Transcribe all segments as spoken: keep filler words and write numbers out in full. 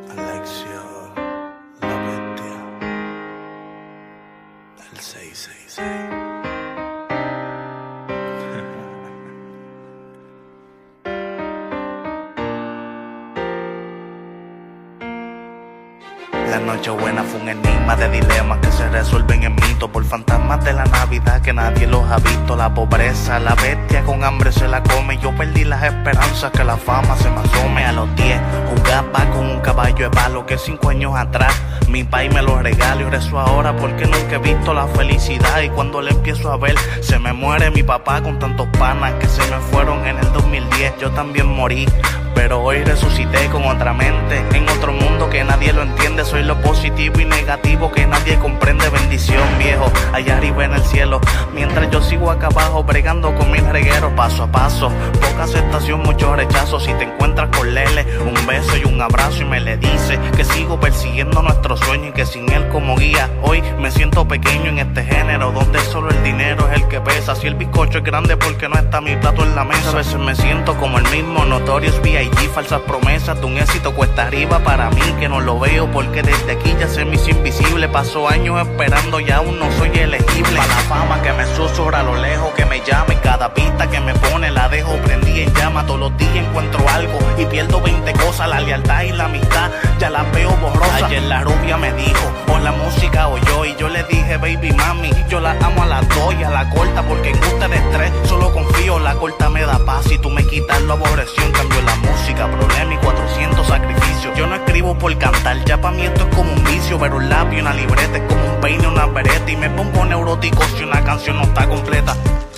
Alexio, la bestia, el seis seis seis. La noche buena fue un enigma de dilemas que se resuelven en mitos por fantasmas de la Navidad que nadie los ha visto. La pobreza, la bestia con hambre se la come. Yo perdí las esperanzas que la fama se me asome. A los diez jugaba con un caballo de palo que cinco años atrás mi país me lo regaló y rezo ahora porque nunca he visto la felicidad. Y cuando le empiezo a ver se me muere mi papá con tantos panas que se me fueron en el dos mil diez. Yo también morí, pero hoy resucité con otra mente, en otro mundo que nadie lo entiende. Soy lo positivo y negativo que nadie comprende. Bendición, viejo, allá arriba en el cielo, mientras yo sigo acá abajo bregando con mil regueros. Paso a paso, poca aceptación, mucho rechazo. Si te encuentras con Lele, un beso y un abrazo y me le dice que sigo persiguiendo nuestro sueño y que sin él como guía hoy me siento pequeño en este género donde solo el dinero es el que pesa. Si el bizcocho es grande porque no está mi plato en la mesa. A veces me siento como el mismo Notorious B I G, falsas promesas de un éxito cuesta arriba para mí que no lo veo porque desde aquí ya se me hizo invisible. Paso años esperando y aún no soy elegible para la fama que me susurra a lo lejos, que me llame. Cada pista que me pone la dejo prendida en llama. Todos los días encuentro algo y pierdo veinte cosas. La lealtad y la amistad ya las veo borrosas. Ayer la rubia me dijo o la música o yo, y yo le dije baby mami, yo la amo a las dos y a la corta porque en ustedes tres solo confío. La corta me da paz y tú me quitas la aborreción. Cambio la música, problema y cuatrocientos sacrificios. Yo no escribo por cantar, ya pa' mí esto es como un vicio. Pero un lápiz, una libreta es como un peine, una vereta. Y me pongo neurótico si una canción no está completa.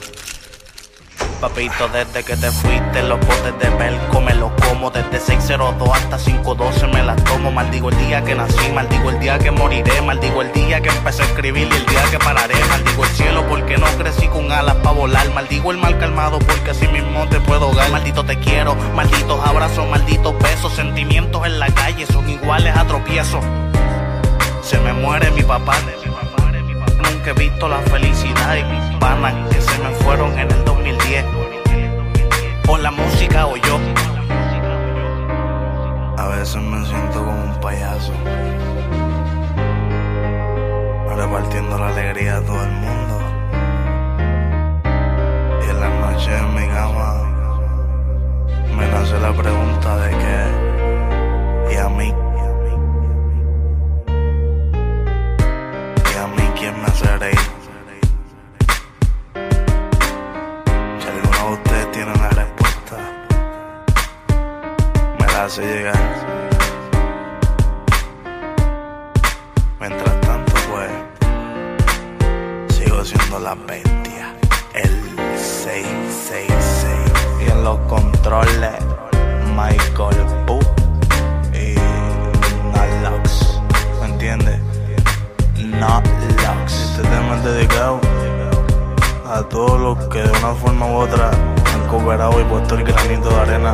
Papito, desde que te fuiste los botes de Belco me los como. Desde seis cero dos hasta cinco doce me las tomo. Maldigo el día que nací, maldigo el día que moriré. Maldigo el día que empecé a escribir y el día que pararé. Maldigo el cielo porque no crecí con alas pa' volar. Maldigo el mal calmado porque así mismo te puedo ahogar. Maldito te quiero, malditos abrazos, malditos besos. Sentimientos en la calle son iguales a tropiezos. Se me muere mi papá, nunca he visto la felicidad. Y mis panas que se me fueron en el dos mil diez. O la música o yo. A veces me siento como un payaso, repartiendo la alegría a todo el mundo. Y en las noches en mi cama me nace la pregunta de qué. Y a mí, y a mí quién me hace reír. Si alguno de ustedes tiene la respuesta, me la hace llegar. Mientras tanto pues sigo siendo la bestia, el seis seis seis. Y en los controles Michael Poo y Nalox, ¿me entiendes? Nalox. Este tema es dedicado a todos los que de una forma u otra han cooperado y puesto el granito de arena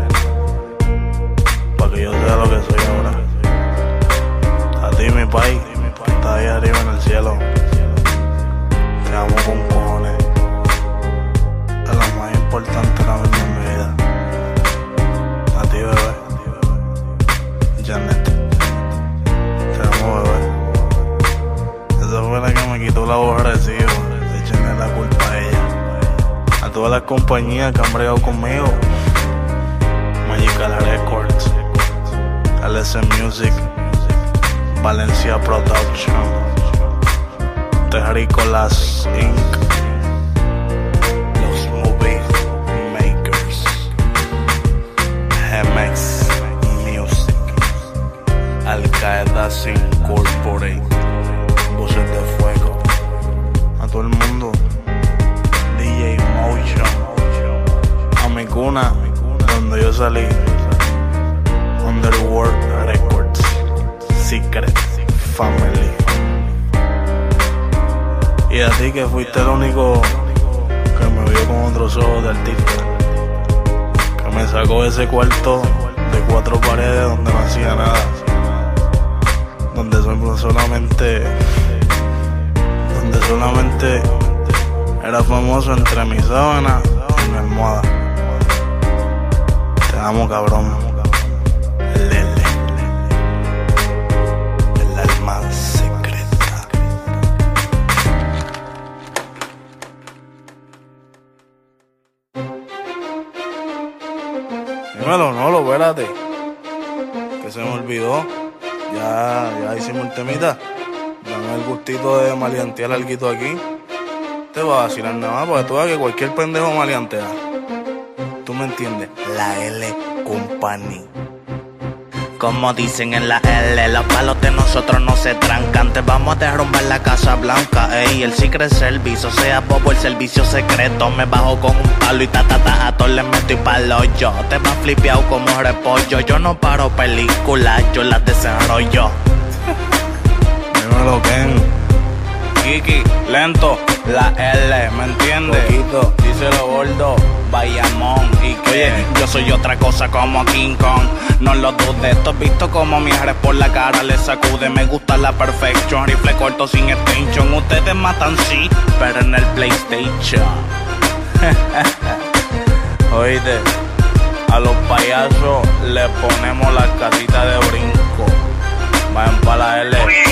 para que yo sea lo que soy ahora. A ti mi país, que está ahí arriba en el cielo, te amo con cojones. Es lo más importante ahora mismo en mi vida. A ti bebé, Janet, te amo bebé. Esa fue la que me quitó la voz recibo. Echenle la culpa a ella. A todas las compañías que han bregado conmigo: Magical Records, L S Music, Valencia Production, Terrícolas Incorporated, Los Movie Makers, M X Music, Al Qaeda Incorporated, Voces de Fuego. A todo el mundo, D J Motion, a mi cuna donde yo salí, Underworld Records, Secret Family. Y a ti que fuiste el único que me vio con otros ojos de artista, que me sacó de ese cuarto de cuatro paredes donde no hacía nada, donde solamente donde solamente era famoso entre mi sábana y mi almohada. Te amo, cabrón. Lele. Dímelo, no, lo espérate. Que se me olvidó. Ya, ya hicimos el temita. Dame el gustito de maleantear alguito aquí. Te vas a vacilar nada más, porque tú ves que cualquier pendejo maleantea. ¿Tú me entiendes? La L Company. Como dicen en la L, los palos de nosotros no se trancan. Te vamos a derrumbar la Casa Blanca, ey. El Secret Service, o sea, bobo, el servicio secreto. Me bajo con un palo y ta ta ta a todos les meto y pa'l hoyo. Te vas flipeado como repollo. Yo no paro películas, yo las desenrollo. Dímelo, Ken. Kiki, lento, la L, ¿me entiendes? Poquito. Díselo gordo, Bayamón. Y que oye, yo soy otra cosa como King Kong. No lo dudes, tú has visto como mi ares por la cara le sacude. Me gusta la perfection, rifle corto sin extension. Ustedes matan sí, pero en el PlayStation. Oíste, a los payasos les ponemos las casitas de brinco. Vayan pa' la L.